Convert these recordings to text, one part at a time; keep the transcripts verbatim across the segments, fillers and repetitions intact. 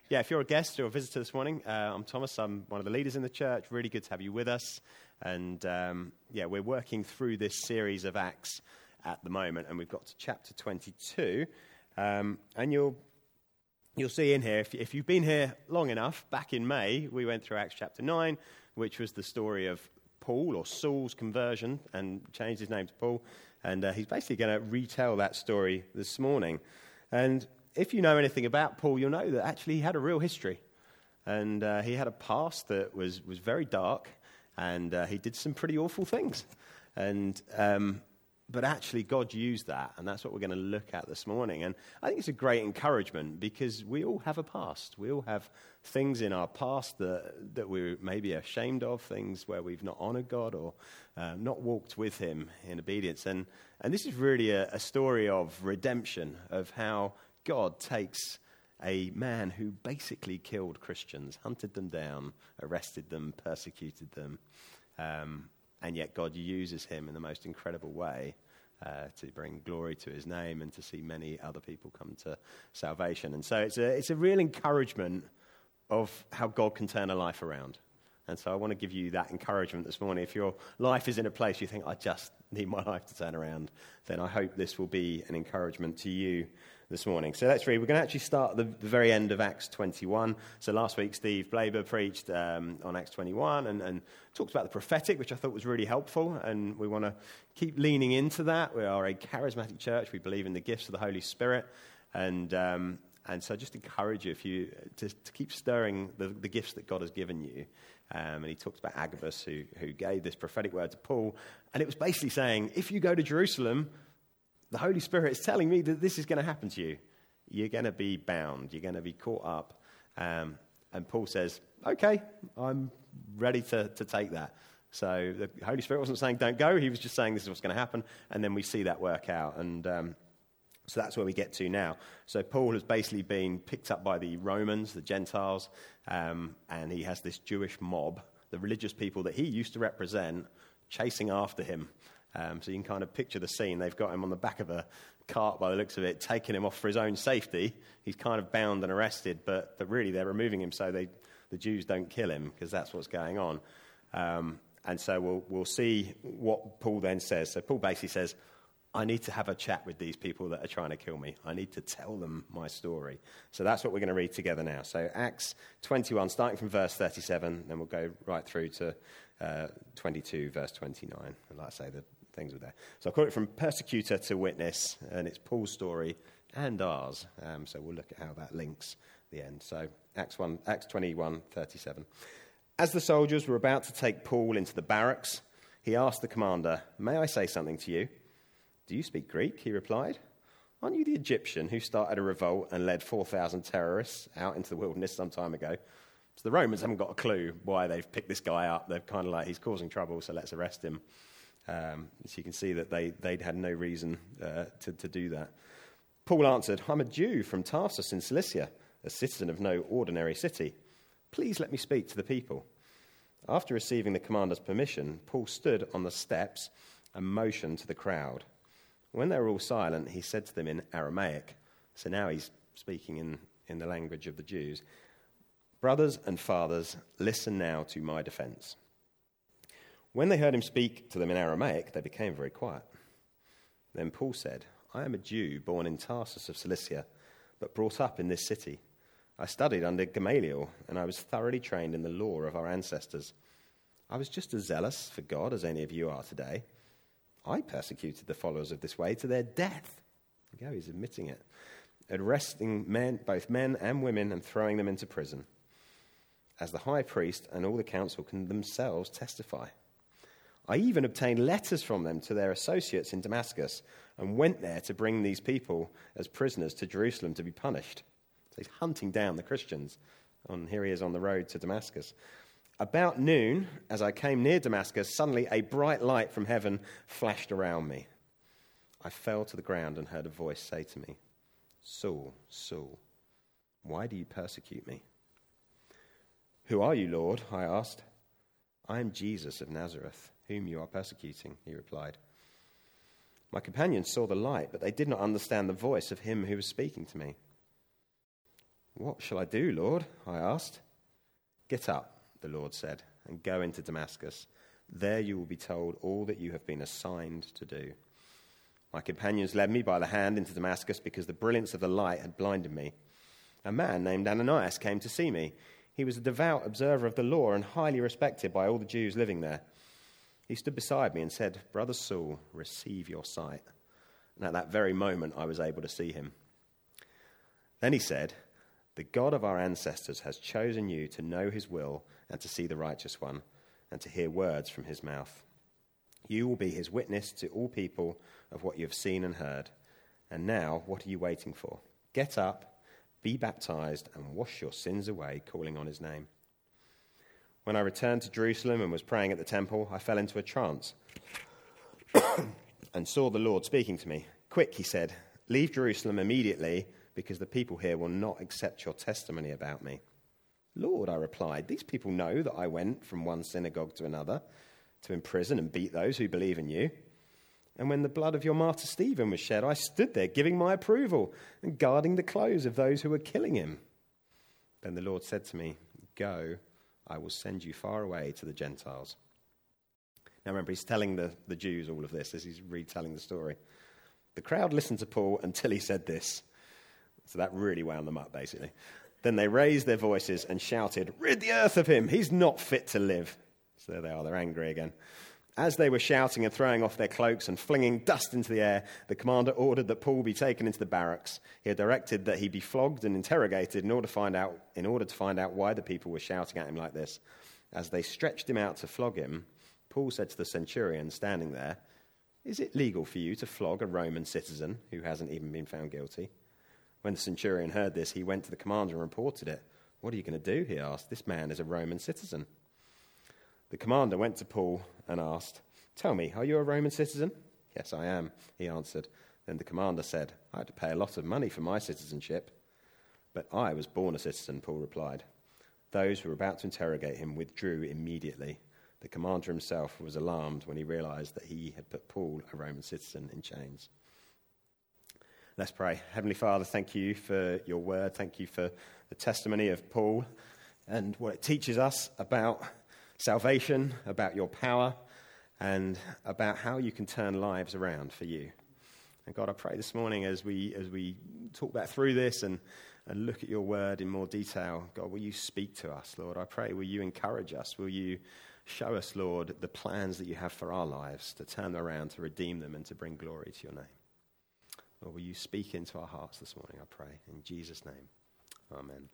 Yeah, if you're a guest or a visitor this morning, uh, I'm Thomas. I'm one of the leaders in the church. Really good to have you with us. And um, yeah, we're working through this series of Acts at the moment, and we've got to chapter twenty-two. Um, and you'll you'll see in here, if, if you've been here long enough, back in May, we went through Acts chapter nine, which was the story of Paul, or Saul's conversion, and changed his name to Paul. And uh, he's basically going to retell that story this morning. And if you know anything about Paul, you'll know that actually he had a real history. And uh, he had a past that was, was very dark, and uh, he did some pretty awful things. And um, but actually God used that, and that's what we're going to look at this morning. And I think it's a great encouragement, because we all have a past. We all have things in our past that, that we're maybe ashamed of, things where we've not honored God or uh, not walked with him in obedience. And, and this is really a, a story of redemption, of how God takes a man who basically killed Christians, hunted them down, arrested them, persecuted them, um, and yet God uses him in the most incredible way uh, to bring glory to his name and to see many other people come to salvation. And so it's a, it's a real encouragement of how God can turn a life around. And so I want to give you that encouragement this morning. If your life is in a place you think, I just need my life to turn around, then I hope this will be an encouragement to you this morning. So let's read. We're going to actually start at the, the very end of Acts twenty-one. So last week, Steve Blaber preached um, on Acts twenty-one and, and talked about the prophetic, which I thought was really helpful. And we want to keep leaning into that. We are a charismatic church. We believe in the gifts of the Holy Spirit. And um, and so I just encourage you, if you to, to keep stirring the, the gifts that God has given you. Um, and he talked about Agabus, who, who gave this prophetic word to Paul. And it was basically saying, if you go to Jerusalem, the Holy Spirit is telling me that this is going to happen to you. You're going to be bound. You're going to be caught up. Um, and Paul says, okay, I'm ready to, to take that. So the Holy Spirit wasn't saying don't go. He was just saying this is what's going to happen. And then we see that work out. And um, so that's where we get to now. So Paul has basically been picked up by the Romans, the Gentiles, um, and he has this Jewish mob, the religious people that he used to represent, chasing after him. Um, so you can kind of picture the scene. They've got him on the back of a cart by the looks of it, taking him off for his own safety. He's kind of bound and arrested, but, but really they're removing him so they, the Jews don't kill him, because that's what's going on. Um, and so we'll, we'll see what Paul then says. So Paul basically says, I need to have a chat with these people that are trying to kill me. I need to tell them my story. So that's what we're going to read together now. So Acts twenty-one, starting from verse thirty-seven, then we'll go right through to uh, twenty-two, verse twenty-nine. And like I say, the things were there. So I call it from persecutor to witness, and it's Paul's story and ours. Um, so we'll look at how that links the end. So Acts one, Acts twenty-one, thirty-seven. As the soldiers were about to take Paul into the barracks, he asked the commander, "May I say something to you?" "Do you speak Greek?" he replied. "Aren't you the Egyptian who started a revolt and led four thousand terrorists out into the wilderness some time ago?" So the Romans haven't got a clue why they've picked this guy up. They're kind of like, he's causing trouble, so let's arrest him. Um, so you can see that they, they'd had no reason uh, to, to do that. Paul answered, "I'm a Jew from Tarsus in Cilicia, a citizen of no ordinary city. Please let me speak to the people." After receiving the commander's permission, Paul stood on the steps and motioned to the crowd. When they were all silent, he said to them in Aramaic, so now he's speaking in, in the language of the Jews, "Brothers and fathers, listen now to my defense." When they heard him speak to them in Aramaic, they became very quiet. Then Paul said, "I am a Jew born in Tarsus of Cilicia, but brought up in this city. I studied under Gamaliel, and I was thoroughly trained in the law of our ancestors. I was just as zealous for God as any of you are today. I persecuted the followers of this way to their death." There you go, he's admitting it. "Arresting men, both men and women, and throwing them into prison, as the high priest and all the council can themselves testify. I even obtained letters from them to their associates in Damascus and went there to bring these people as prisoners to Jerusalem to be punished." So he's hunting down the Christians. And here he is on the road to Damascus. "About noon, as I came near Damascus, suddenly a bright light from heaven flashed around me. I fell to the ground and heard a voice say to me, 'Saul, Saul, why do you persecute me?' 'Who are you, Lord?' I asked. 'I am Jesus of Nazareth, whom you are persecuting,' he replied. My companions saw the light, but they did not understand the voice of him who was speaking to me. "What shall I do, Lord?" I asked. "Get up," the Lord said, "and go into Damascus. There you will be told all that you have been assigned to do." My companions led me by the hand into Damascus because the brilliance of the light had blinded me. A man named Ananias came to see me. He was a devout observer of the law and highly respected by all the Jews living there. He stood beside me and said, "Brother Saul, receive your sight." And at that very moment, I was able to see him. Then he said, "The God of our ancestors has chosen you to know his will and to see the righteous one and to hear words from his mouth. You will be his witness to all people of what you have seen and heard. And now, what are you waiting for? Get up, be baptized, and wash your sins away, calling on his name." When I returned to Jerusalem and was praying at the temple, I fell into a trance and saw the Lord speaking to me. "Quick," he said, "leave Jerusalem immediately, because the people here will not accept your testimony about me." "Lord," I replied, "these people know that I went from one synagogue to another to imprison and beat those who believe in you. And when the blood of your martyr Stephen was shed, I stood there giving my approval and guarding the clothes of those who were killing him." Then the Lord said to me, "Go, I will send you far away to the Gentiles." Now remember, he's telling the, the Jews all of this as he's retelling the story. The crowd listened to Paul until he said this. So that really wound them up, basically. Then they raised their voices and shouted, "Rid the earth of him! He's not fit to live." So there they are, they're angry again. As they were shouting and throwing off their cloaks and flinging dust into the air, the commander ordered that Paul be taken into the barracks. He had directed that he be flogged and interrogated in order to find out, in order to find out why the people were shouting at him like this. As they stretched him out to flog him, Paul said to the centurion standing there, "Is it legal for you to flog a Roman citizen who hasn't even been found guilty?" When the centurion heard this, he went to the commander and reported it. "What are you going to do?" he asked. "This man is a Roman citizen." The commander went to Paul and asked, "Tell me, are you a Roman citizen?" "Yes, I am," he answered. Then the commander said, "I had to pay a lot of money for my citizenship." "But I was born a citizen," Paul replied. Those who were about to interrogate him withdrew immediately. The commander himself was alarmed when he realized that he had put Paul, a Roman citizen, in chains. Let's pray. Heavenly Father, thank you for your word. Thank you for the testimony of Paul and what it teaches us about salvation, about your power, and about how you can turn lives around for you. And God, I pray this morning as we as we talk back through this and, and look at your word in more detail, God, will you speak to us, Lord? I pray, will you encourage us? Will you show us, Lord, the plans that you have for our lives to turn them around, to redeem them, and to bring glory to your name? Lord, will you speak into our hearts this morning, I pray. In Jesus' name, amen.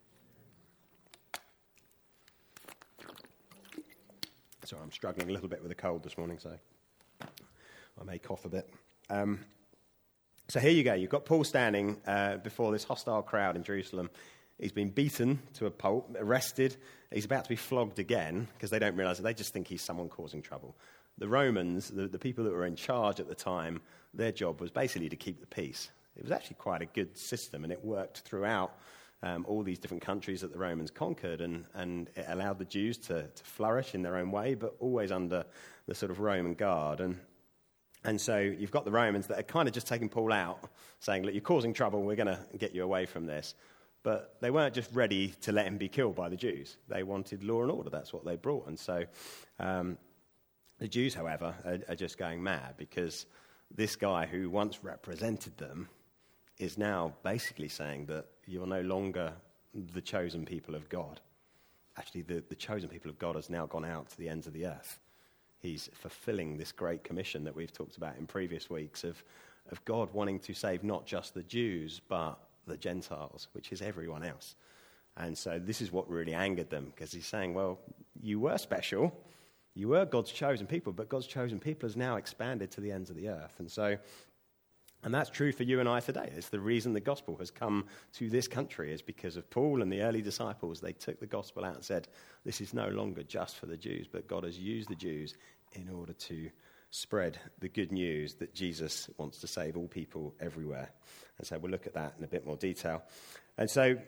Sorry, I'm struggling a little bit with a cold this morning, so I may cough a bit. Um, so here you go. You've got Paul standing uh, before this hostile crowd in Jerusalem. He's been beaten to a pulp, arrested. He's about to be flogged again because they don't realize it. They just think he's someone causing trouble. The Romans, the, the people that were in charge at the time, their job was basically to keep the peace. It was actually quite a good system, and it worked throughout um, all these different countries that the Romans conquered, and, and it allowed the Jews to, to flourish in their own way, but always under the sort of Roman guard. And And so you've got the Romans that are kind of just taking Paul out, saying, look, you're causing trouble, we're going to get you away from this. But they weren't just ready to let him be killed by the Jews. They wanted law and order. That's what they brought. And so um, the Jews, however, are, are just going mad because this guy who once represented them is now basically saying that you're no longer the chosen people of God. Actually, the, the chosen people of God has now gone out to the ends of the earth. He's fulfilling this great commission that we've talked about in previous weeks of, of God wanting to save not just the Jews, but the Gentiles, which is everyone else. And so this is what really angered them, because he's saying, well, you were special, you were God's chosen people, but God's chosen people has now expanded to the ends of the earth. And so, and that's true for you and I today. It's the reason the gospel has come to this country is because of Paul and the early disciples. They took the gospel out and said, this is no longer just for the Jews, but God has used the Jews in order to spread the good news that Jesus wants to save all people everywhere. And so we'll look at that in a bit more detail. And so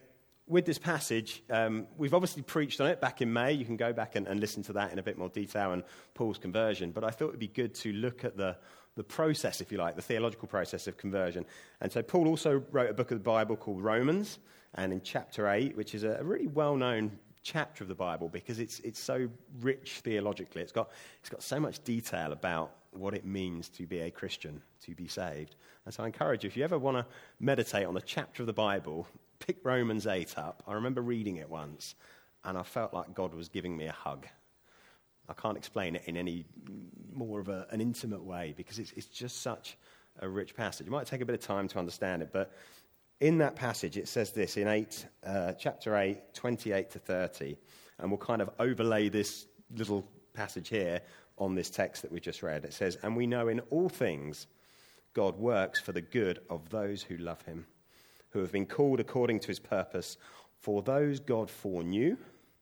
with this passage, um, we've obviously preached on it back in May. You can go back and, and listen to that in a bit more detail and Paul's conversion. But I thought it would be good to look at the, the process, if you like, the theological process of conversion. And so Paul also wrote a book of the Bible called Romans. And in chapter eight, which is a really well-known chapter of the Bible because it's it's so rich theologically. It's got it's got so much detail about what it means to be a Christian, to be saved. And so I encourage you, if you ever want to meditate on a chapter of the Bible, pick Romans eight up. I remember reading it once, and I felt like God was giving me a hug. I can't explain it in any more of a, an intimate way because it's, it's just such a rich passage. It might take a bit of time to understand it, but in that passage it says this in eight, uh, chapter eight, twenty-eight to thirty, and we'll kind of overlay this little passage here on this text that we just read. It says, "And we know in all things God works for the good of those who love him, who have been called according to his purpose. For those God foreknew,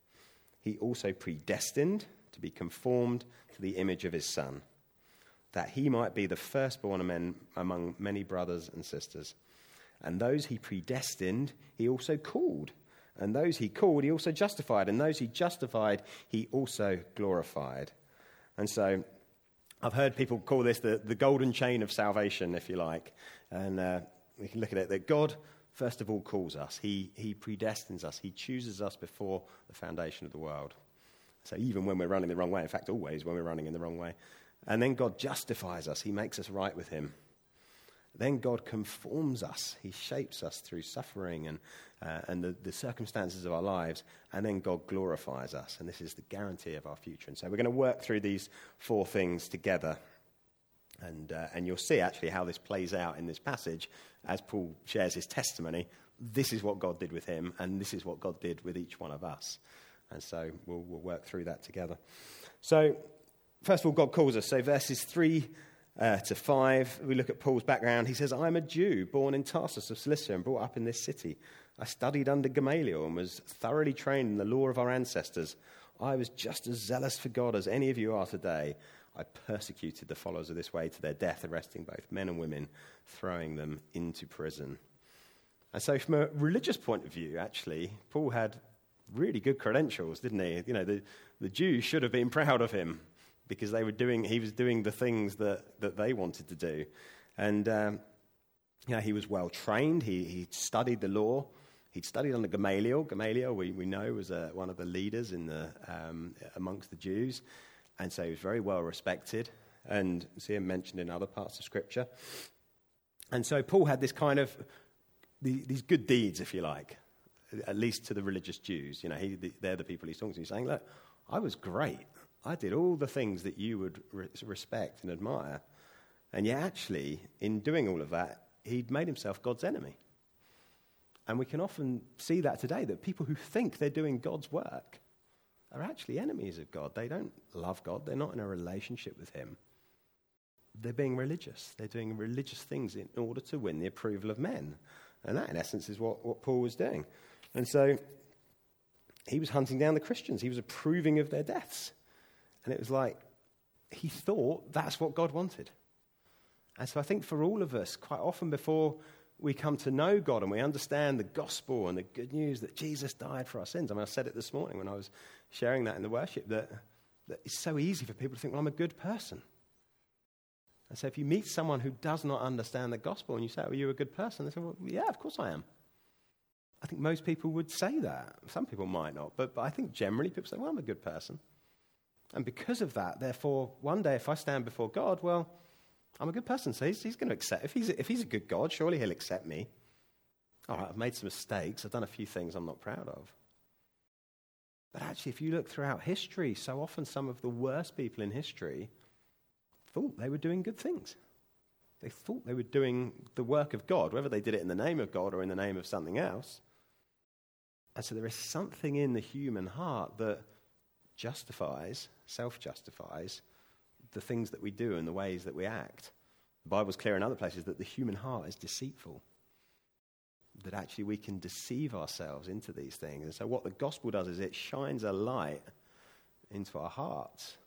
he also predestined to be conformed to the image of his Son, that he might be the firstborn among many brothers and sisters. And those he predestined, he also called. And those he called, he also justified. And those he justified, he also glorified." And so I've heard people call this the, the golden chain of salvation, if you like. And uh, we can look at it that God, first of all, calls us. He, he predestines us. He chooses us before the foundation of the world. So even when we're running the wrong way, in fact, always when we're running in the wrong way. And then God justifies us. He makes us right with him. Then God conforms us. He shapes us through suffering and, uh, and the, the circumstances of our lives. And then God glorifies us. And this is the guarantee of our future. And so we're going to work through these four things together. And, uh, and you'll see actually how this plays out in this passage as Paul shares his testimony. This is what God did with him, and this is what God did with each one of us. And so we'll, we'll work through that together. So first of all, God calls us. So verses three Uh, to five, we look at Paul's background. He says, "I'm a Jew, born in Tarsus of Cilicia and brought up in this city. I studied under Gamaliel and was thoroughly trained in the law of our ancestors. I was just as zealous for God as any of you are today. I persecuted the followers of this way to their death, arresting both men and women, throwing them into prison." And so from a religious point of view, actually, Paul had really good credentials, didn't he? You know, the, the Jews should have been proud of him, because they were doing, he was doing the things that, that they wanted to do. And, um, you know, he was well trained. He he studied the law. He'd studied under Gamaliel. Gamaliel, we, we know, was uh, one of the leaders in the um, amongst the Jews. And so he was very well respected. And you see him mentioned in other parts of Scripture. And so Paul had this kind of, the, these good deeds, if you like, at least to the religious Jews. You know, he, they're the people he's talking to. He's saying, look, I was great. I did all the things that you would re- respect and admire. And yet actually, in doing all of that, he'd made himself God's enemy. And we can often see that today, that people who think they're doing God's work are actually enemies of God. They don't love God. They're not in a relationship with him. They're being religious. They're doing religious things in order to win the approval of men. And that, in essence, is what, what Paul was doing. And so he was hunting down the Christians. He was approving of their deaths. And it was like he thought that's what God wanted. And so I think for all of us, quite often before we come to know God and we understand the gospel and the good news that Jesus died for our sins. I mean, I said it this morning when I was sharing that in the worship, that, that it's so easy for people to think, well, I'm a good person. And so if you meet someone who does not understand the gospel and you say, well, you're a good person, they say, well, yeah, of course I am. I think most people would say that. Some people might not, but, but I think generally people say, well, I'm a good person. And because of that, therefore, one day if I stand before God, well, I'm a good person, so he's, he's going to accept. If he's, if he's a good God, surely he'll accept me. All right, I've made some mistakes. I've done a few things I'm not proud of. But actually, if you look throughout history, so often some of the worst people in history thought they were doing good things. They thought they were doing the work of God, whether they did it in the name of God or in the name of something else. And so there is something in the human heart that justifies, self-justifies, the things that we do and the ways that we act. The Bible's clear in other places that the human heart is deceitful, that actually we can deceive ourselves into these things. And so what the gospel does is it shines a light into our hearts.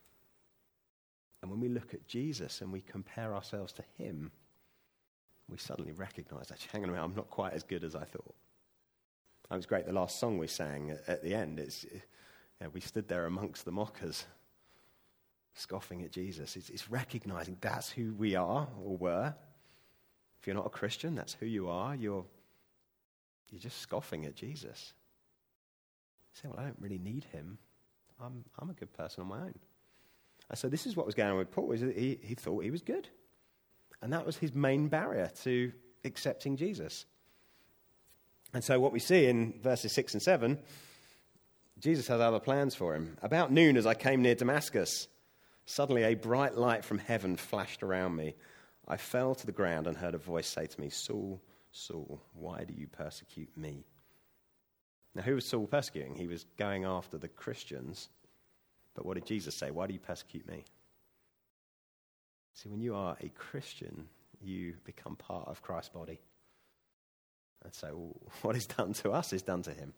And when we look at Jesus and we compare ourselves to him, we suddenly recognize, actually, hang on a minute, I'm not quite as good as I thought. It was great, the last song we sang at, at the end. It's, yeah, we stood there amongst the mockers, scoffing at Jesus. It's, it's recognizing that's who we are or were. If you're not a Christian, that's who you are. You're, you're just scoffing at Jesus. You say, well, I don't really need him. I'm, I'm a good person on my own. And so this is what was going on with Paul, is that he, he thought he was good. And that was his main barrier to accepting Jesus. And so what we see in verses six and seven, Jesus has other plans for him. About noon, as I came near Damascus, suddenly a bright light from heaven flashed around me. I fell to the ground and heard a voice say to me, Saul, Saul, why do you persecute me? Now, who was Saul persecuting? He was going after the Christians. But what did Jesus say? Why do you persecute me? See, when you are a Christian, you become part of Christ's body. And so what is done to us is done to him.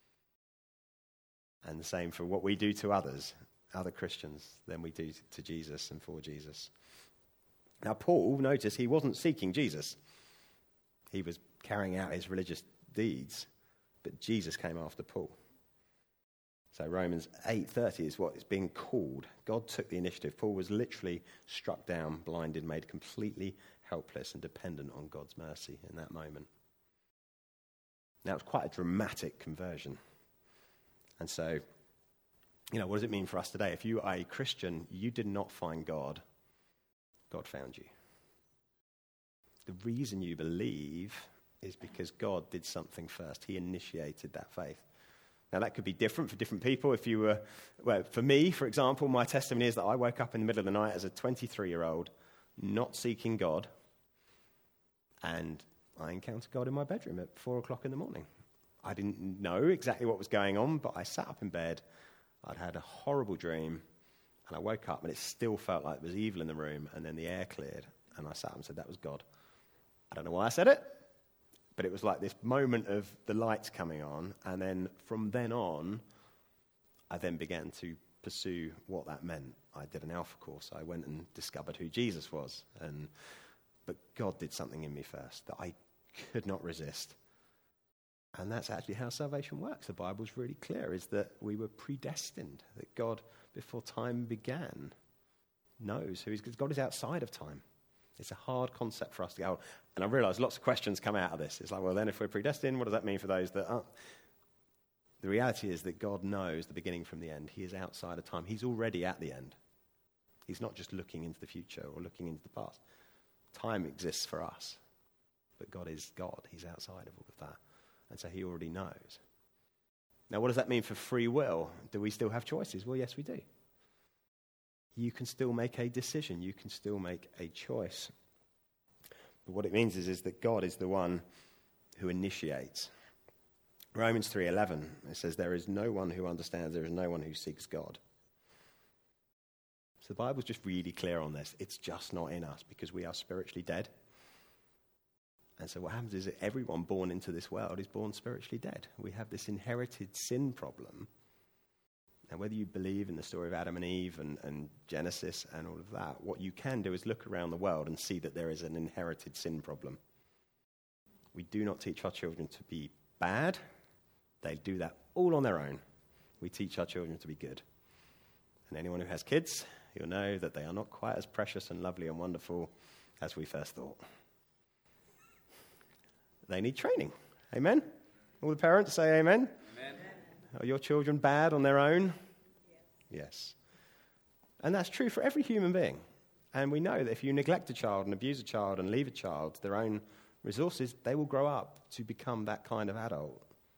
And the same for what we do to others, other Christians, than we do to Jesus and for Jesus. Now, Paul, notice, he wasn't seeking Jesus. He was carrying out his religious deeds, but Jesus came after Paul. So Romans eight thirty is what is being called. God took the initiative. Paul was literally struck down, blinded, made completely helpless and dependent on God's mercy in that moment. Now, it was quite a dramatic conversion. And so, you know, what does it mean for us today? If you are a Christian, you did not find God. God found you. The reason you believe is because God did something first. He initiated that faith. Now, that could be different for different people. If you were, well, for me, for example, my testimony is that I woke up in the middle of the night as a twenty-three-year-old, not seeking God, and I encountered God in my bedroom at four o'clock in the morning. I didn't know exactly what was going on, but I sat up in bed. I'd had a horrible dream, and I woke up, and it still felt like there was evil in the room, and then the air cleared, and I sat up and said, that was God. I don't know why I said it, but it was like this moment of the lights coming on, and then from then on, I then began to pursue what that meant. I did an Alpha course. I went and discovered who Jesus was, and but God did something in me first that I could not resist. And that's actually how salvation works. The Bible's really clear, is that we were predestined, that God, before time began, knows who He's. God is outside of time. It's a hard concept for us to go, and I realise lots of questions come out of this. It's like, well, then if we're predestined, what does that mean for those that aren't? The reality is that God knows the beginning from the end. He is outside of time. He's already at the end. He's not just looking into the future or looking into the past. Time exists for us, but God is God. He's outside of all of that. And so he already knows. Now, what does that mean for free will? Do we still have choices? Well, yes, we do. You can still make a decision. You can still make a choice. But what it means is, is that God is the one who initiates. Romans three eleven, it says, there is no one who understands, there is no one who seeks God. So the Bible's just really clear on this. It's just not in us because we are spiritually dead. And so what happens is that everyone born into this world is born spiritually dead. We have this inherited sin problem. And whether you believe in the story of Adam and Eve and, and Genesis and all of that, what you can do is look around the world and see that there is an inherited sin problem. We do not teach our children to be bad. They do that all on their own. We teach our children to be good. And anyone who has kids, you'll know that they are not quite as precious and lovely and wonderful as we first thought. They need training. Amen? All the parents say amen. Amen. Are your children bad on their own? Yes. Yes. And that's true for every human being. And we know that if you neglect a child and abuse a child and leave a child to their own resources, they will grow up to become that kind of adult.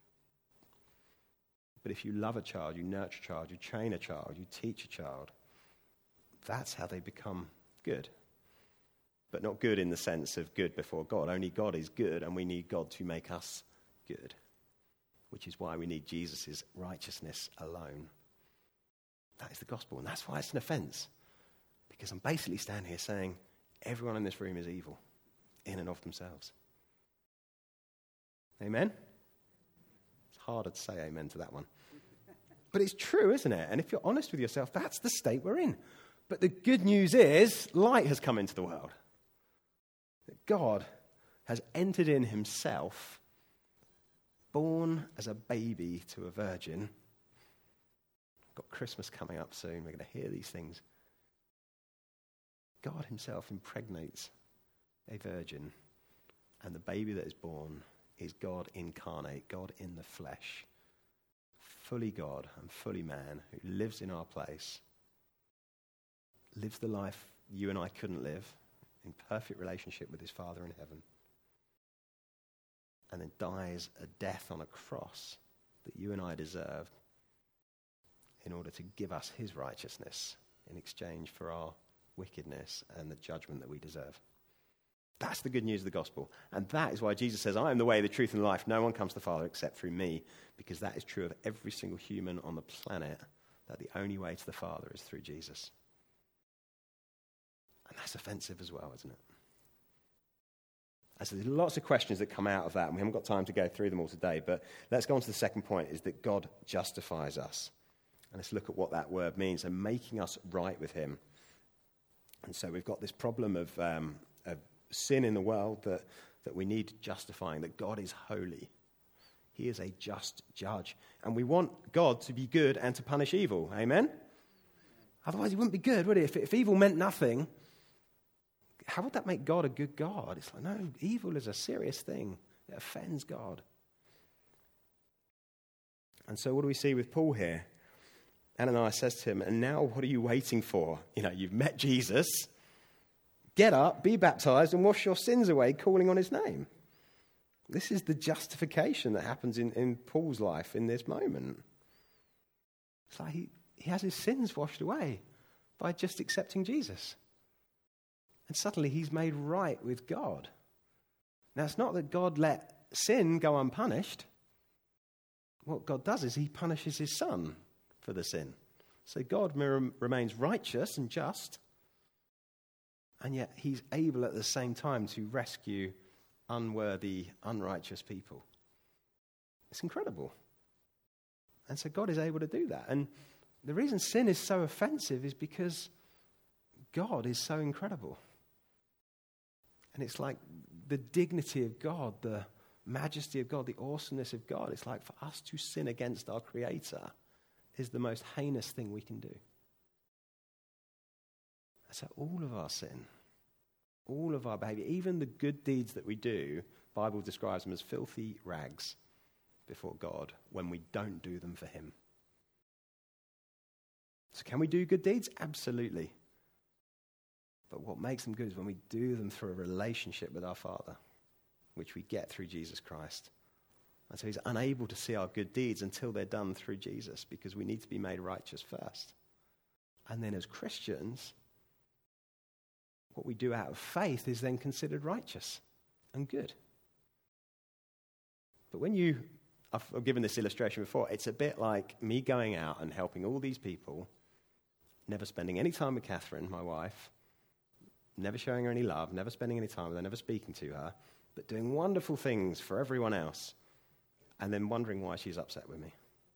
But if you love a child, you nurture a child, you train a child, you teach a child, that's how they become good. But not good in the sense of good before God. Only God is good, and we need God to make us good, which is why we need Jesus' righteousness alone. That is the gospel, and that's why it's an offense. Because I'm basically standing here saying everyone in this room is evil in and of themselves. Amen? It's harder to say amen to that one. But it's true, isn't it? And if you're honest with yourself, that's the state we're in. But the good news is light has come into the world. That God has entered in himself born as a baby to a virgin. Got Christmas coming up soon. We're going to hear these things. God himself impregnates a virgin, and the baby that is born is God incarnate, God in the flesh, fully God and fully man, who lives in our place, lives the life you and I couldn't live, in perfect relationship with his Father in heaven, and then dies a death on a cross that you and I deserved in order to give us his righteousness in exchange for our wickedness and the judgment that we deserve. That's the good news of the gospel. And that is why Jesus says, I am the way, the truth, and the life. No one comes to the Father except through me, because that is true of every single human on the planet, that the only way to the Father is through Jesus. And that's offensive as well, isn't it? And so there's lots of questions that come out of that, and we haven't got time to go through them all today, but let's go on to the second point, is that God justifies us. And let's look at what that word means, and making us right with him. And so we've got this problem of, um, of sin in the world that, that we need justifying, that God is holy. He is a just judge. And we want God to be good and to punish evil. Amen? Otherwise he wouldn't be good, would he? If, if evil meant nothing, how would that make God a good God? It's like, no, evil is a serious thing. It offends God. And so what do we see with Paul here? Ananias says to him, and now what are you waiting for? You know, you've met Jesus. Get up, be baptized, and wash your sins away, calling on his name. This is the justification that happens in, in Paul's life in this moment. It's like he, he has his sins washed away by just accepting Jesus. And suddenly he's made right with God. Now, it's not that God let sin go unpunished. What God does is he punishes his son for the sin. So God remains righteous and just, and yet he's able at the same time to rescue unworthy, unrighteous people. It's incredible. And so God is able to do that. And the reason sin is so offensive is because God is so incredible. And it's like the dignity of God, the majesty of God, the awesomeness of God. It's like for us to sin against our Creator is the most heinous thing we can do. So all of our sin, all of our behavior, even the good deeds that we do, the Bible describes them as filthy rags before God when we don't do them for him. So can we do good deeds? Absolutely. But what makes them good is when we do them through a relationship with our Father, which we get through Jesus Christ. And so he's unable to see our good deeds until they're done through Jesus, because we need to be made righteous first. And then as Christians, what we do out of faith is then considered righteous and good. But when you, I've given this illustration before, it's a bit like me going out and helping all these people, never spending any time with Catherine, my wife, never showing her any love, never spending any time with her, never speaking to her, but doing wonderful things for everyone else, and then wondering why she's upset with me.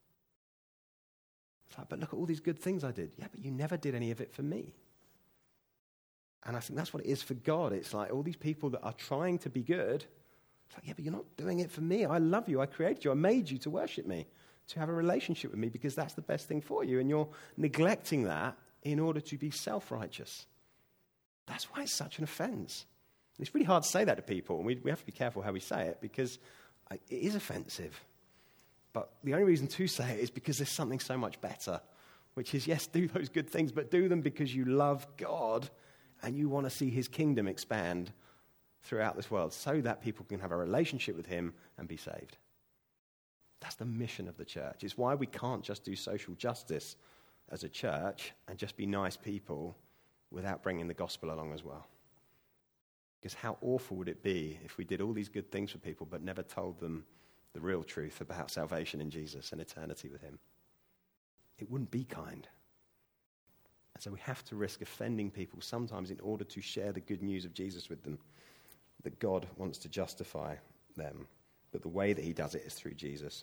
It's like, but look at all these good things I did. Yeah, but you never did any of it for me. And I think that's what it is for God. It's like all these people that are trying to be good. It's like, yeah, but you're not doing it for me. I love you. I created you. I made you to worship me, to have a relationship with me, because that's the best thing for you. And you're neglecting that in order to be self-righteous. That's why it's such an offense. It's really hard to say that to people. And we, we have to be careful how we say it, because it is offensive. But the only reason to say it is because there's something so much better, which is, yes, do those good things, but do them because you love God and you want to see his kingdom expand throughout this world so that people can have a relationship with him and be saved. That's the mission of the church. It's why we can't just do social justice as a church and just be nice people without bringing the gospel along as well. Because how awful would it be if we did all these good things for people but never told them the real truth about salvation in Jesus and eternity with him? It wouldn't be kind. And so we have to risk offending people sometimes in order to share the good news of Jesus with them, that God wants to justify them. But the way that he does it is through Jesus.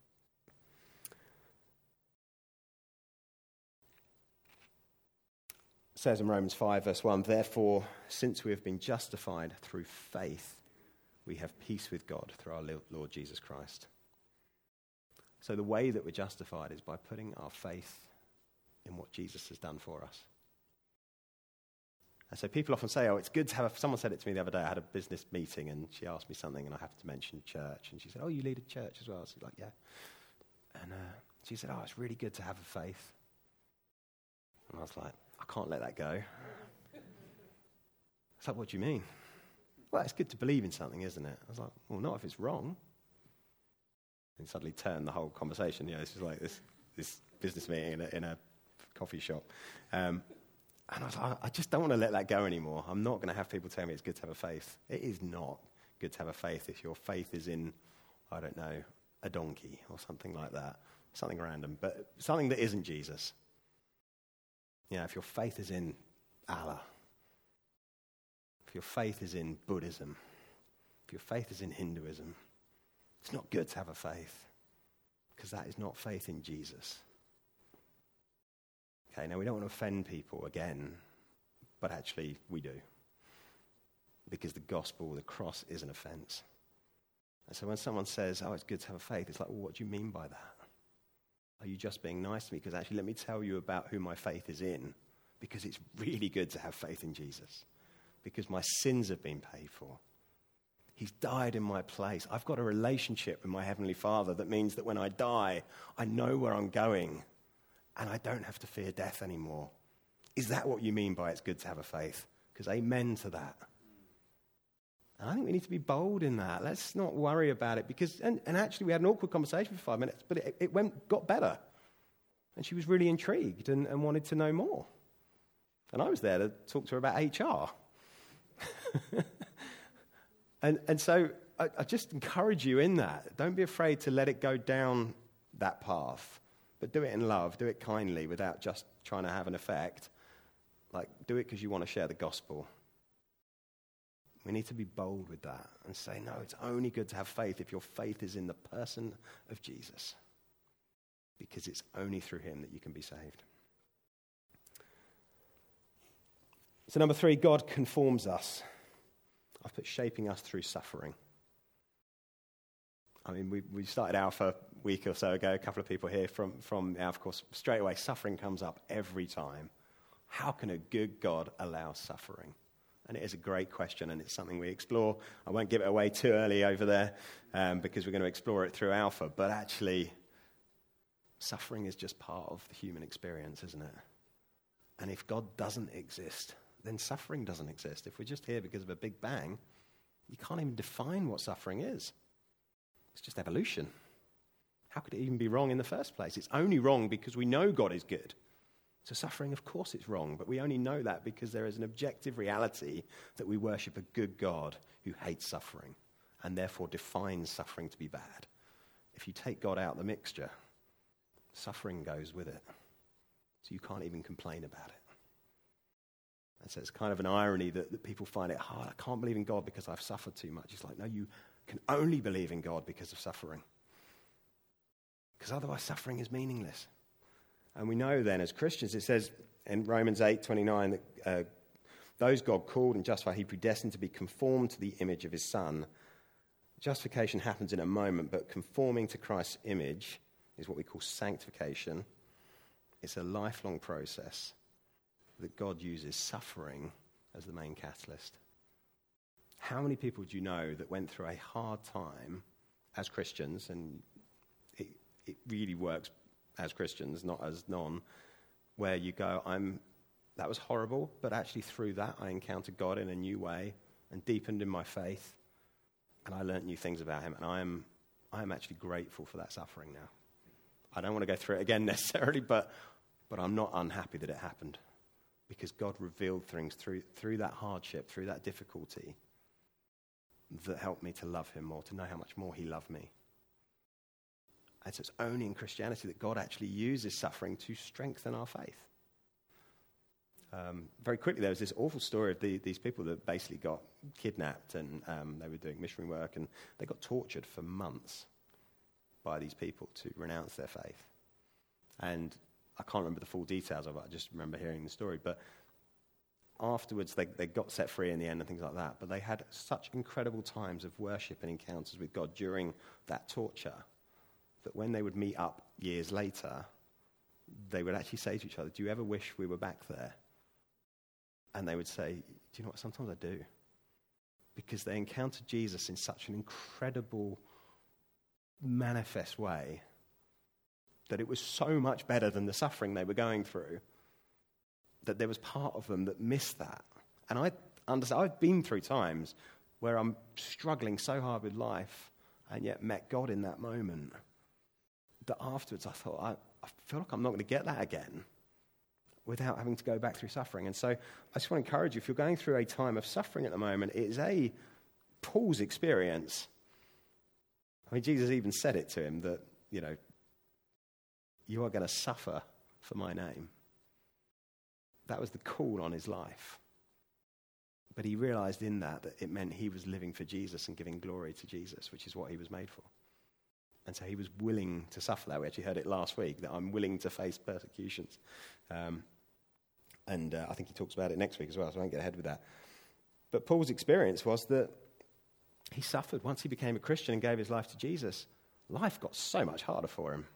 It says in Romans five, verse one, therefore, since we have been justified through faith, we have peace with God through our Lord Jesus Christ. So the way that we're justified is by putting our faith in what Jesus has done for us. And so people often say, oh, it's good to have a... Someone said it to me the other day. I had a business meeting and she asked me something and I happened to mention church. And she said, oh, you lead a church as well? I was like, yeah. And uh, she said, oh, it's really good to have a faith. And I was like, I can't let that go. It's like, what do you mean? Well, it's good to believe in something, isn't it? I was like, well, not if it's wrong. And suddenly turned the whole conversation. You know, this is like this this business meeting in a, in a coffee shop. Um, and I was like, I just don't want to let that go anymore. I'm not going to have people tell me it's good to have a faith. It is not good to have a faith if your faith is in, I don't know, a donkey or something like that. Something random, but something that isn't Jesus. You know, if your faith is in Allah, if your faith is in Buddhism, if your faith is in Hinduism, it's not good to have a faith because that is not faith in Jesus. Okay, now we don't want to offend people again, but actually we do. Because the gospel, the cross, is an offense. And so when someone says, oh, it's good to have a faith, it's like, well, what do you mean by that? Are you just being nice to me? Because actually, let me tell you about who my faith is in. Because it's really good to have faith in Jesus. Because my sins have been paid for. He's died in my place. I've got a relationship with my Heavenly Father that means that when I die, I know where I'm going. And I don't have to fear death anymore. Is that what you mean by it's good to have a faith? Because amen to that. And I think we need to be bold in that. Let's not worry about it. Because, and, and actually, we had an awkward conversation for five minutes, but it, it went got better. And she was really intrigued and, and wanted to know more. And I was there to talk to her about H R. and, and so I, I just encourage you in that. Don't be afraid to let it go down that path. But do it in love, do it kindly without just trying to have an effect. Like, do it because you want to share the gospel. We need to be bold with that and say, no, it's only good to have faith if your faith is in the person of Jesus. Because it's only through him that you can be saved. So number three, God conforms us. I've put shaping us through suffering. I mean, we, we started Alpha a week or so ago, a couple of people here from, from Alpha course. Straight away, suffering comes up every time. How can a good God allow suffering? And it is a great question, and it's something we explore. I won't give it away too early over there, um, because we're going to explore it through Alpha. But actually, suffering is just part of the human experience, isn't it? And if God doesn't exist, then suffering doesn't exist. If we're just here because of a big bang, you can't even define what suffering is. It's just evolution. How could it even be wrong in the first place? It's only wrong because we know God is good. So suffering, of course, it's wrong, but we only know that because there is an objective reality that we worship a good God who hates suffering and therefore defines suffering to be bad. If you take God out of the mixture, suffering goes with it. So you can't even complain about it. And so it's kind of an irony that, that people find it hard. I can't believe in God because I've suffered too much. It's like, no, you can only believe in God because of suffering. Because otherwise suffering is meaningless. And we know then as Christians, it says in Romans eight twenty-nine that uh, those God called and justified, he predestined to be conformed to the image of his Son. Justification happens in a moment, but conforming to Christ's image is what we call sanctification. It's a lifelong process that God uses suffering as the main catalyst. How many people do you know that went through a hard time as Christians, and it, it really works as Christians, not as non, where you go, I'm, that was horrible, but actually through that I encountered God in a new way and deepened in my faith, and I learned new things about him, and I am, I am actually grateful for that suffering now. I don't want to go through it again necessarily, but, but I'm not unhappy that it happened, because God revealed things through, through that hardship, through that difficulty, that helped me to love him more, to know how much more he loved me. And so it's only in Christianity that God actually uses suffering to strengthen our faith. Um, very quickly, there was this awful story of the, these people that basically got kidnapped, and um, they were doing missionary work, and they got tortured for months by these people to renounce their faith. And I can't remember the full details of it, I just remember hearing the story. But afterwards, they, they got set free in the end and things like that. But they had such incredible times of worship and encounters with God during that torture that when they would meet up years later, they would actually say to each other, do you ever wish we were back there? And they would say, do you know what, sometimes I do. Because they encountered Jesus in such an incredible, manifest way that it was so much better than the suffering they were going through, that there was part of them that missed that. And I understand, I've been through times where I'm struggling so hard with life and yet met God in that moment, that afterwards I thought, I, I feel like I'm not going to get that again without having to go back through suffering. And so I just want to encourage you, if you're going through a time of suffering at the moment, it is a Paul's experience. I mean, Jesus even said it to him that, you know, you are going to suffer for my name. That was the call on his life. But he realized in that that it meant he was living for Jesus and giving glory to Jesus, which is what he was made for. And so he was willing to suffer that. We actually heard it last week, that I'm willing to face persecutions. Um, and uh, I think he talks about it next week as well, so I won't get ahead with that. But Paul's experience was that he suffered. Once he became a Christian and gave his life to Jesus, life got so much harder for him.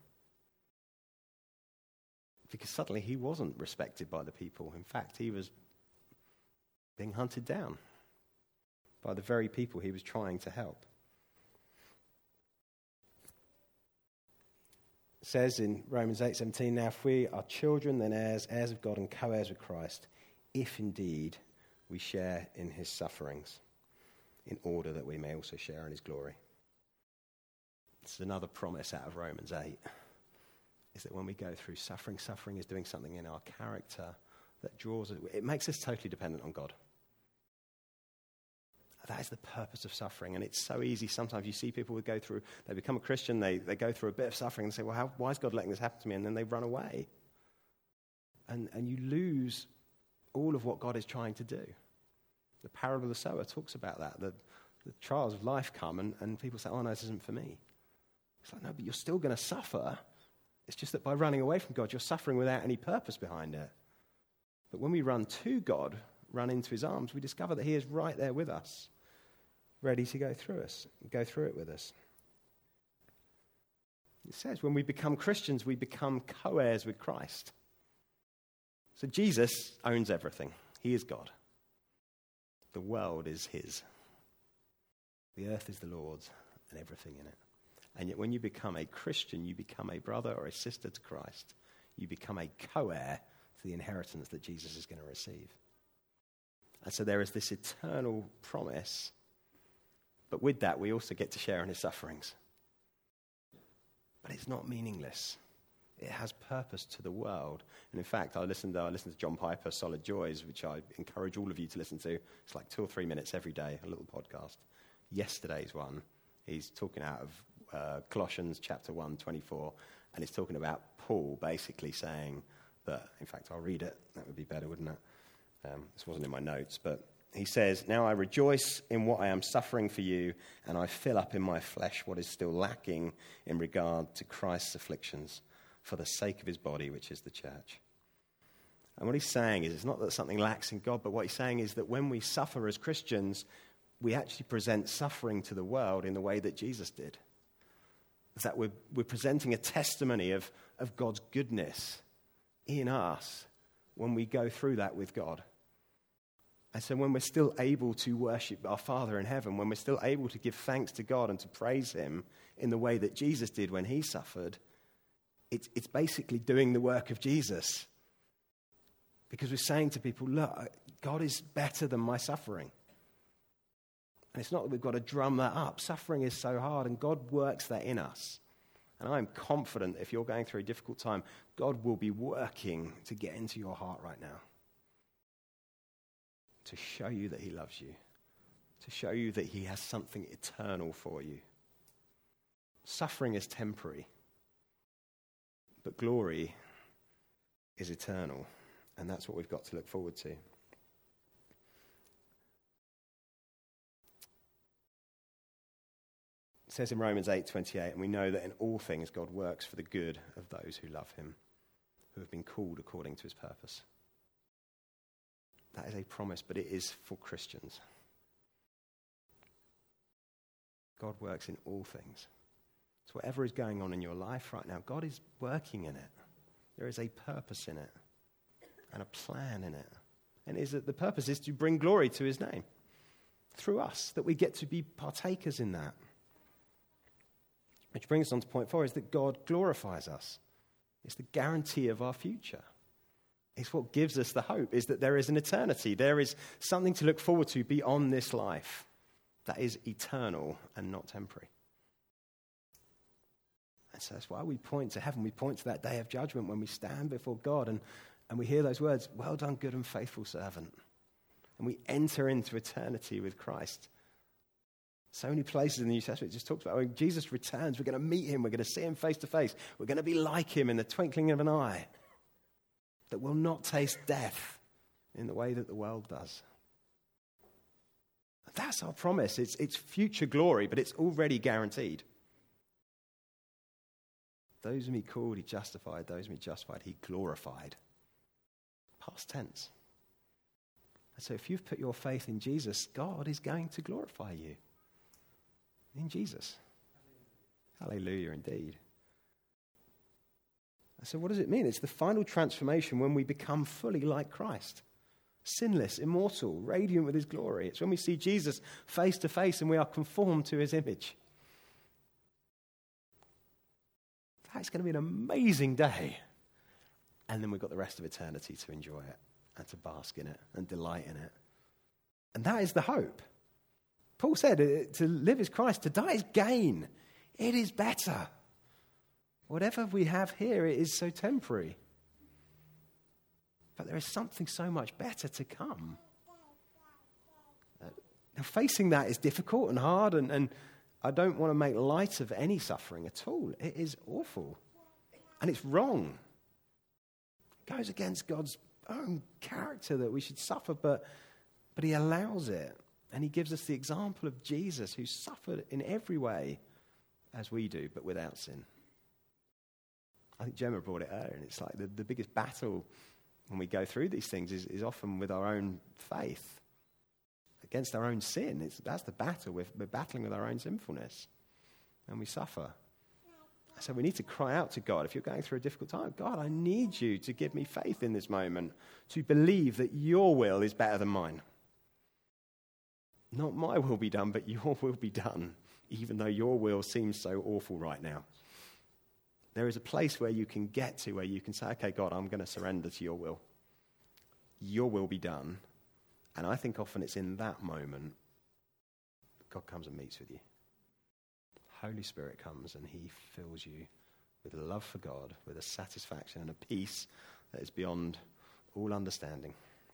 Because suddenly he wasn't respected by the people. In fact, he was being hunted down by the very people he was trying to help. It says in Romans eight seventeen, now if we are children, then heirs, heirs of God and co-heirs with Christ, if indeed we share in his sufferings, in order that we may also share in his glory. This is another promise out of Romans eight. Is that when we go through suffering, suffering is doing something in our character that draws us, it makes us totally dependent on God. That is the purpose of suffering, and it's so easy. Sometimes you see people who go through, they become a Christian, they, they go through a bit of suffering and say, well, how, why is God letting this happen to me? And then they run away. And, and you lose all of what God is trying to do. The parable of the sower talks about that. The, the trials of life come, and, and people say, oh, no, this isn't for me. It's like, no, but you're still going to suffer. It's just that by running away from God, you're suffering without any purpose behind it. But when we run to God, run into his arms, we discover that he is right there with us, ready to go through us, go through it with us. It says when we become Christians, we become co-heirs with Christ. So Jesus owns everything. He is God. The world is his. The earth is the Lord's and everything in it. And yet when you become a Christian, you become a brother or a sister to Christ. You become a co-heir to the inheritance that Jesus is going to receive. And so there is this eternal promise. But with that, we also get to share in his sufferings. But it's not meaningless. It has purpose to the world. And in fact, I listened to, I listened to John Piper, Solid Joys, which I encourage all of you to listen to. It's like two or three minutes every day, a little podcast. Yesterday's one, he's talking out of Uh, Colossians chapter one, twenty-four, and he's talking about Paul basically saying that, in fact, I'll read it, that would be better, wouldn't it? Um, this wasn't in my notes, but he says, now I rejoice in what I am suffering for you, and I fill up in my flesh what is still lacking in regard to Christ's afflictions for the sake of his body, which is the church. And what he's saying is, it's not that something lacks in God, but what he's saying is that when we suffer as Christians, we actually present suffering to the world in the way that Jesus did. That we're, we're presenting a testimony of, of God's goodness in us when we go through that with God. And so when we're still able to worship our Father in heaven, when we're still able to give thanks to God and to praise him in the way that Jesus did when he suffered, it's, it's basically doing the work of Jesus. Because we're saying to people, look, God is better than my suffering. And it's not that we've got to drum that up. Suffering is so hard, and God works that in us. And I'm confident that if you're going through a difficult time, God will be working to get into your heart right now. To show you that he loves you. To show you that he has something eternal for you. Suffering is temporary. But glory is eternal. And that's what we've got to look forward to. It says in Romans eight twenty-eight, and we know that in all things God works for the good of those who love him, who have been called according to his purpose. That is a promise, but it is for Christians. God works in all things So whatever is going on in your life right now, God is working in it. There is a purpose in it and a plan in it. And is that the purpose is to bring glory to his name through us, that we get to be partakers in that. Which brings us on to point four, is that God glorifies us. It's the guarantee of our future. It's what gives us the hope, is that there is an eternity. There is something to look forward to beyond this life that is eternal and not temporary. And so that's why we point to heaven. We point to that day of judgment when we stand before God and, and we hear those words, well done, good and faithful servant. And we enter into eternity with Christ. So many places in the New Testament it just talks about when Jesus returns, we're going to meet him, we're going to see him face to face, we're going to be like him in the twinkling of an eye, that will not taste death in the way that the world does. That's our promise. It's, it's future glory, but it's already guaranteed. Those whom he called, he justified. Those whom he justified, he glorified. Past tense. And so if you've put your faith in Jesus, God is going to glorify you. In Jesus. Hallelujah, indeed. So what does it mean? It's the final transformation when we become fully like Christ. Sinless, immortal, radiant with his glory. It's when we see Jesus face to face and we are conformed to his image. That's going to be an amazing day. And then we've got the rest of eternity to enjoy it and to bask in it and delight in it. And that is the hope. Paul said to live is Christ, to die is gain. It is better. Whatever we have here, it is so temporary. But there is something so much better to come. Uh, now, facing that is difficult and hard, and, and I don't want to make light of any suffering at all. It is awful. And it's wrong. It goes against God's own character that we should suffer, but, but he allows it. And he gives us the example of Jesus, who suffered in every way as we do, but without sin. I think Gemma brought it earlier, and it's like the, the biggest battle when we go through these things is, is often with our own faith, against our own sin. It's, that's the battle. We're, we're battling with our own sinfulness, and we suffer. So we need to cry out to God. If you're going through a difficult time, God, I need you to give me faith in this moment, to believe that your will is better than mine. Not my will be done, but your will be done, even though your will seems so awful right now. There is a place where you can get to where you can say, okay, God, I'm going to surrender to your will. Your will be done. And I think often it's in that moment God comes and meets with you. Holy Spirit comes and he fills you with a love for God, with a satisfaction and a peace that is beyond all understanding.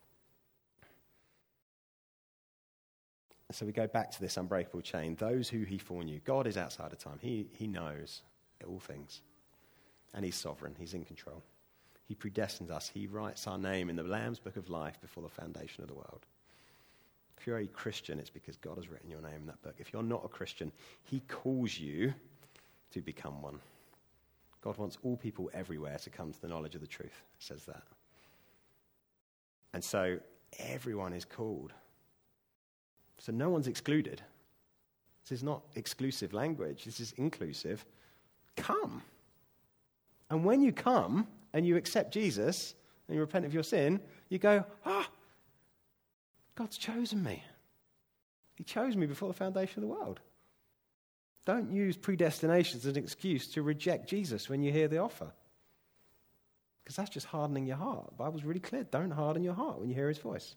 So we go back to this unbreakable chain. Those who he foreknew. God is outside of time. He, he knows all things. And he's sovereign. He's in control. He predestines us. He writes our name in the Lamb's Book of Life before the foundation of the world. If you're a Christian, it's because God has written your name in that book. If you're not a Christian, he calls you to become one. God wants all people everywhere to come to the knowledge of the truth. It says that. And so everyone is called. So no one's excluded. This is not exclusive language. This is inclusive. Come. And when you come and you accept Jesus and you repent of your sin, you go, ah, God's chosen me. He chose me before the foundation of the world. Don't use predestination as an excuse to reject Jesus when you hear the offer. Because that's just hardening your heart. The Bible's really clear. Don't harden your heart when you hear his voice.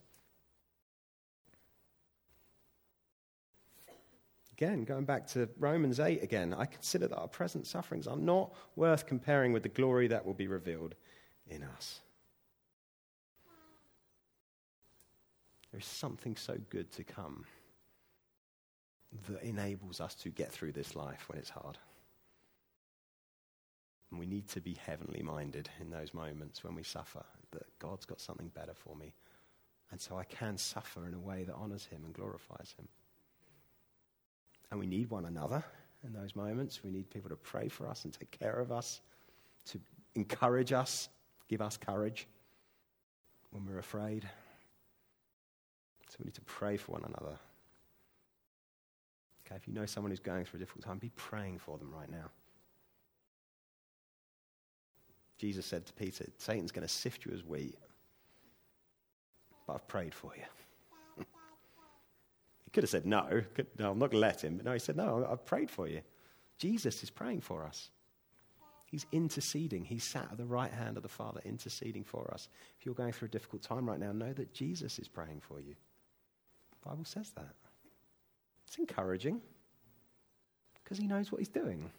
Again, going back to Romans eight again, I consider that our present sufferings are not worth comparing with the glory that will be revealed in us. There is something so good to come that enables us to get through this life when it's hard. And we need to be heavenly minded in those moments when we suffer, that God's got something better for me. And so I can suffer in a way that honors him and glorifies him. And we need one another in those moments. We need people to pray for us and take care of us, to encourage us, give us courage when we're afraid. So we need to pray for one another. Okay, if you know someone who's going through a difficult time, be praying for them right now. Jesus said to Peter, Satan's going to sift you as wheat, but I've prayed for you. He could have said, no, could, no, I'm not going to let him. But no, he said, no, I've prayed for you. Jesus is praying for us. He's interceding. He's sat at the right hand of the Father, interceding for us. If you're going through a difficult time right now, know that Jesus is praying for you. The Bible says that. It's encouraging because he knows what he's doing.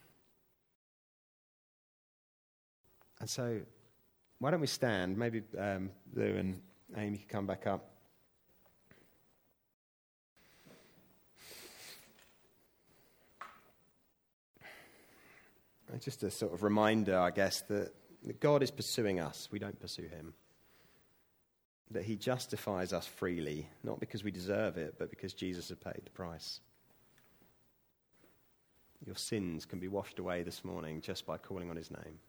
And so, why don't we stand? Maybe um, Lou and Amy can come back up. And just a sort of reminder, I guess, that, that God is pursuing us. We don't pursue him. That he justifies us freely, not because we deserve it, but because Jesus has paid the price. Your sins can be washed away this morning just by calling on his name.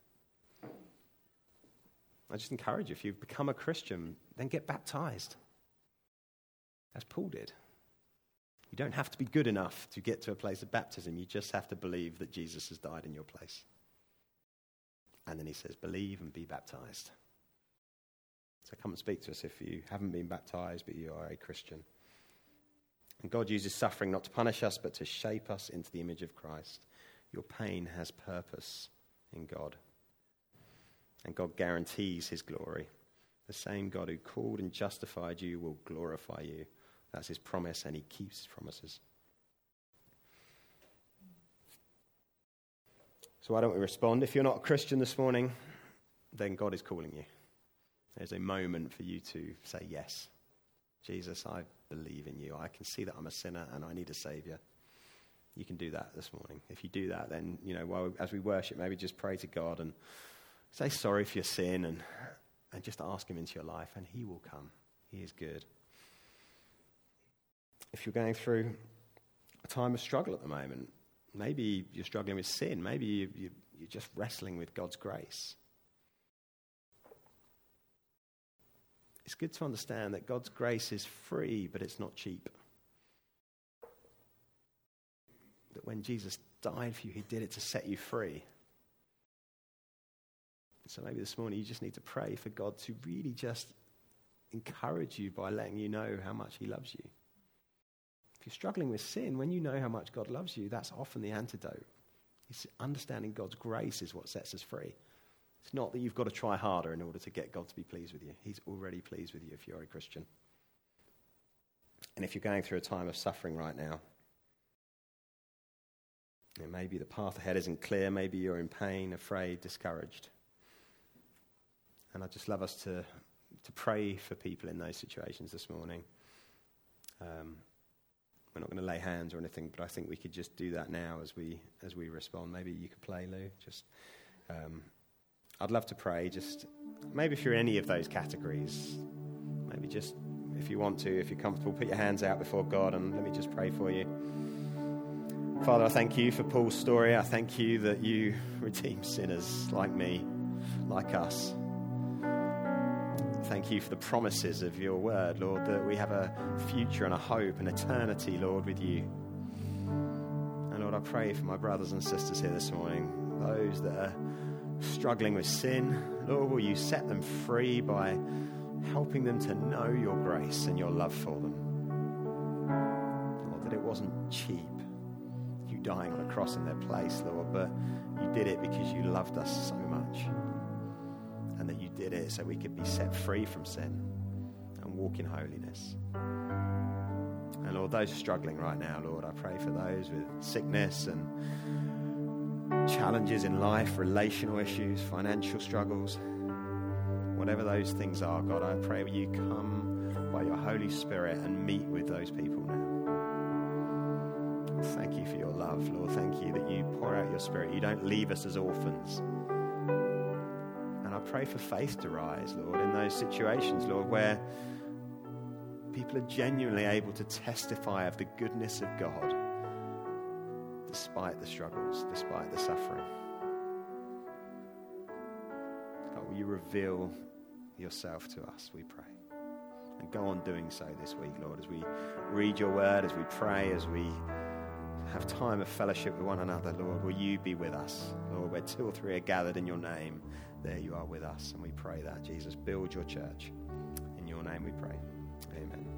I just encourage you, if you've become a Christian, then get baptized. As Paul did. You don't have to be good enough to get to a place of baptism. You just have to believe that Jesus has died in your place. And then he says, believe and be baptized. So come and speak to us if you haven't been baptized, but you are a Christian. And God uses suffering not to punish us, but to shape us into the image of Christ. Your pain has purpose in God. And God guarantees his glory. The same God who called and justified you will glorify you. That's his promise, and he keeps his promises. So why don't we respond? If you're not a Christian this morning, then God is calling you. There's a moment for you to say yes. Jesus, I believe in you. I can see that I'm a sinner and I need a saviour. You can do that this morning. If you do that, then, you know, while, as we worship, maybe just pray to God and say sorry for your sin and, and just ask him into your life, and he will come. He is good. If you're going through a time of struggle at the moment, maybe you're struggling with sin, maybe you, you, you're just wrestling with God's grace. It's good to understand that God's grace is free, but it's not cheap. That when Jesus died for you, he did it to set you free. So maybe this morning you just need to pray for God to really just encourage you by letting you know how much he loves you. If you're struggling with sin, when you know how much God loves you, that's often the antidote. It's understanding God's grace is what sets us free. It's not that you've got to try harder in order to get God to be pleased with you. He's already pleased with you if you're a Christian. And if you're going through a time of suffering right now, you know, maybe the path ahead isn't clear, maybe you're in pain, afraid, discouraged. And I'd just love us to, to pray for people in those situations this morning. Um, we're not going to lay hands or anything, but I think we could just do that now as we as we respond. Maybe you could play, Lou. Just, um, I'd love to pray. Just maybe if you're in any of those categories, maybe just if you want to, if you're comfortable, put your hands out before God and let me just pray for you. Father, I thank you for Paul's story. I thank you that you redeem sinners like me, like us. Thank you for the promises of your word, Lord, that we have a future and a hope and eternity, Lord, with you. And Lord, I pray for my brothers and sisters here this morning, those that are struggling with sin. Lord, will you set them free by helping them to know your grace and your love for them. Lord, that it wasn't cheap, you dying on a cross in their place, Lord, but you did it because you loved us so much. And that you did it so we could be set free from sin and walk in holiness. And Lord, those struggling right now, Lord, I pray for those with sickness and challenges in life, relational issues, financial struggles, whatever those things are, God, I pray will you come by your Holy Spirit and meet with those people now. Thank you for your love, Lord. Thank you that you pour out your Spirit. You don't leave us as orphans. And I pray for faith to rise, Lord, in those situations, Lord, where people are genuinely able to testify of the goodness of God despite the struggles, despite the suffering. God, will you reveal yourself to us, we pray. And go on doing so this week, Lord, as we read your word, as we pray, as we have time of fellowship with one another, Lord, will you be with us? Lord, where two or three are gathered in your name, there you are with us. And we pray that, Jesus, build your church. In your name we pray. Amen.